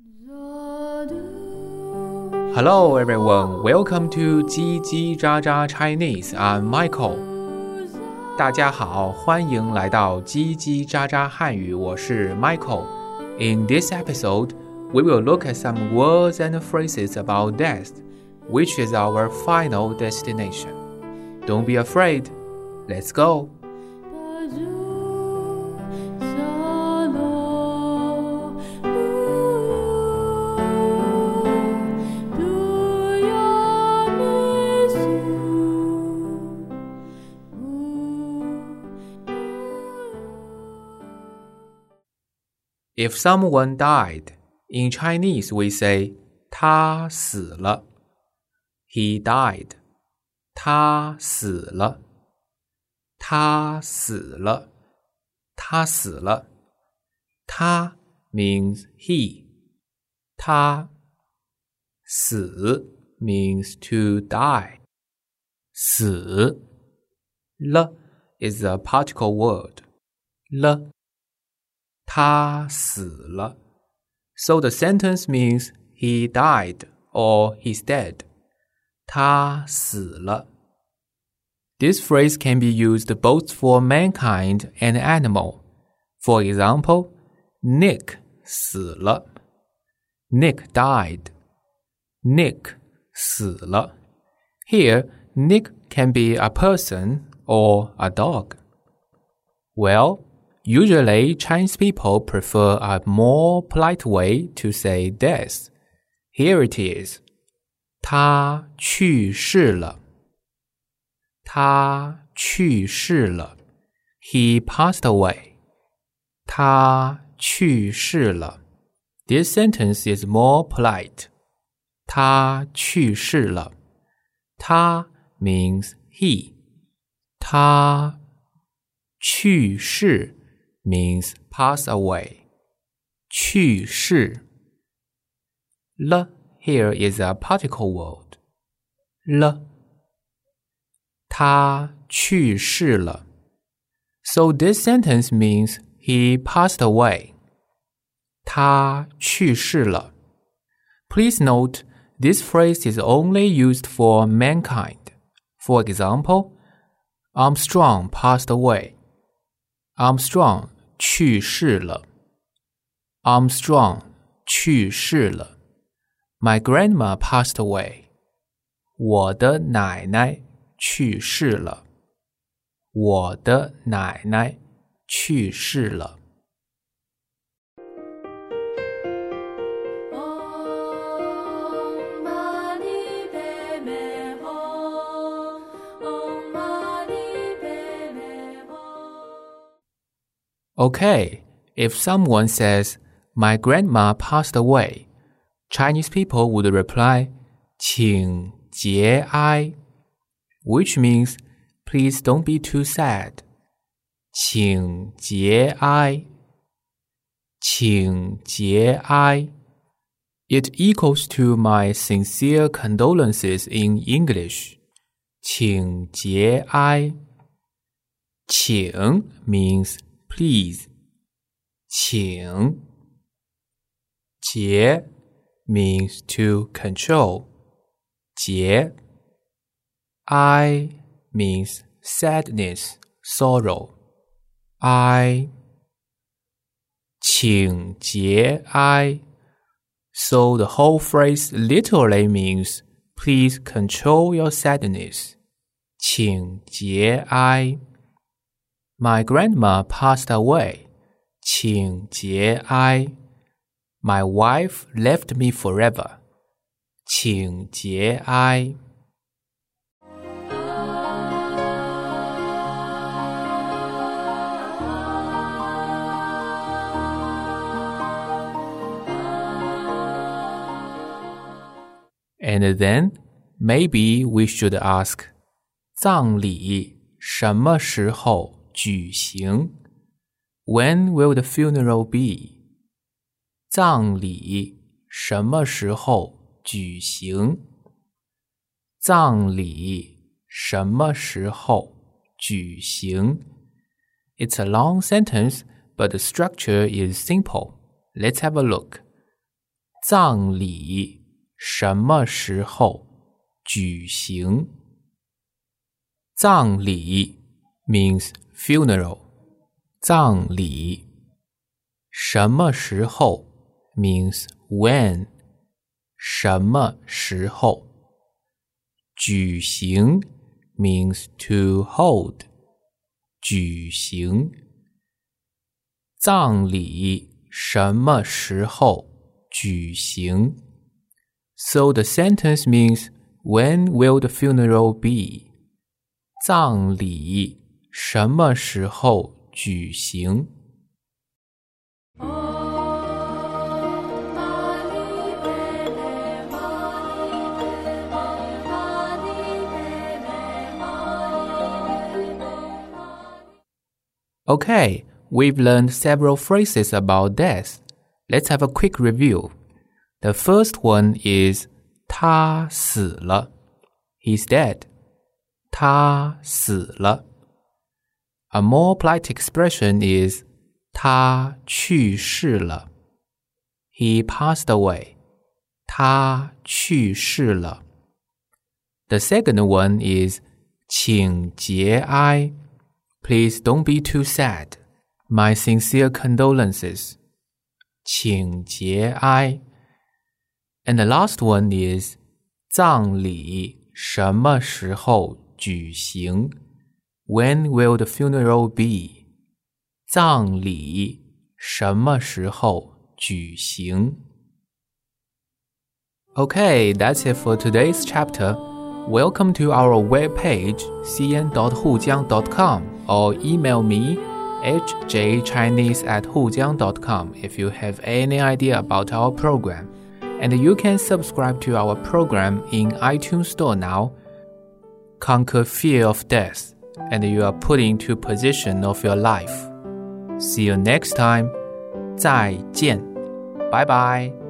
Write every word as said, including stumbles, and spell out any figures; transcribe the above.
Hello everyone, welcome to 叽叽喳喳 Chinese. I'm Michael. 大家好，欢迎来到叽叽喳喳汉语，我是 Michael. In this episode, we will look at some words and phrases about death, which is our final destination. Don't be afraid. Let's go. If someone died, in Chinese we say 他死了 He died. 他死了他死了他死了他 means he. 他死 means to die. 死了 is a particle word. 了他死了 So the sentence means he died or he's dead. 他死了 This phrase can be used both for mankind and animal. For example, Nick 死了 Nick died. Nick 死了 Here, Nick can be a person or a dog. Well,Usually, Chinese people prefer a more polite way to say death. Here it is. 他去世了他去世了 He passed away. 他去世了 This sentence is more polite. 他去世了他 means he. 他去世means pass away. 去世了 here is a particle word. 了他去世了 So this sentence means he passed away. 他去世了 Please note, this phrase is only used for mankind. For example, Armstrong passed away. Armstrong 去世了 Armstrong 去世了 My grandma passed away. 我的奶奶去世了我的奶奶去世了Okay, if someone says, my grandma passed away, Chinese people would reply, 请节哀 which means, please don't be too sad. 请节哀请节哀 It equals to my sincere condolences in English. 请节哀请 means Please. 请节 means to control. 节 I means sadness, sorrow. I 请节哀 So the whole phrase literally means please control your sadness. 请节哀My grandma passed away. 请节哀 My wife left me forever. 请节哀And then, maybe we should ask, 葬礼什么时候举行 When will the funeral be? 葬礼什么时候举行葬礼什么时候举行 It's a long sentence, but the structure is simple. Let's have a look. 葬礼什么时候举行？葬礼 means funeral. 葬礼什么时候 means when. 什么时候举行 means to hold. 举行葬礼什么时候举行 So the sentence means when will the funeral be? 葬礼什么时候举行Okay, we've learned several phrases about death. Let's have a quick review. The first one is 他死了 He's dead. 他死了 A more polite expression is 他去世了 He passed away. 他去世了 The second one is 请节哀 Please don't be too sad. My sincere condolences. 请节哀 And the last one is 葬礼什么时候举行 When will the funeral be? 葬礼什么时候举行 Okay, that's it for today's chapter.Welcome to our webpage c n dot hujiang dot com or email me h j chinese at hujiang dot com if you have any idea about our program. And you can subscribe to our program in iTunes Store now. Conquer fear of death, and you are put into position of your life. See you next time. 再见. Bye bye.